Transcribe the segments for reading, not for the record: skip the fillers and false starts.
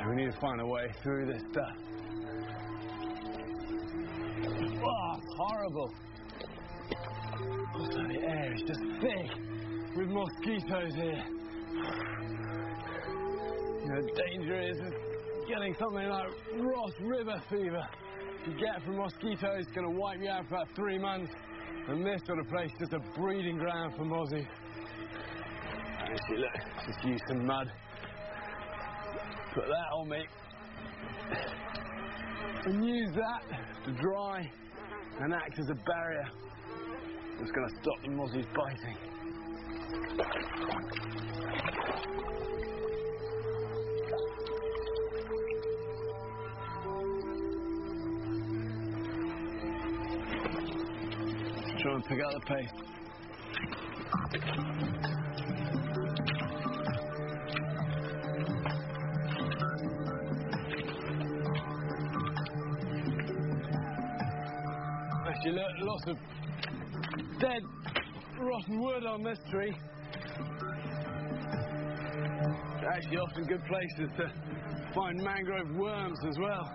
We need to find a way through this stuff. Oh, horrible. Also, the air is just thick with mosquitoes here. You know, danger is getting something like Ross River fever. You get from mosquitoes, it's going to wipe you out for about 3 months. And this sort of place is just a breeding ground for mozzies. Actually, look, just use some mud. Put that on me. And use that to dry and act as a barrier. It's going to stop the mozzies biting. Try and pick out the paste. Actually, look, lots of dead, rotten wood on this tree. Actually, often good places to find mangrove worms as well.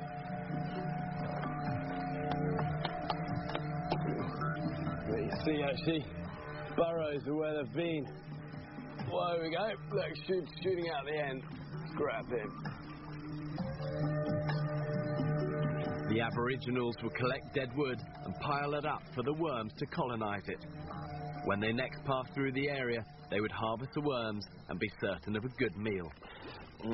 You see, actually, burrows are where they've been. Well, there we go. Look, shooting out the end. Grab him. The Aboriginals would collect dead wood and pile it up for the worms to colonise it. When they next passed through the area, they would harvest the worms and be certain of a good meal.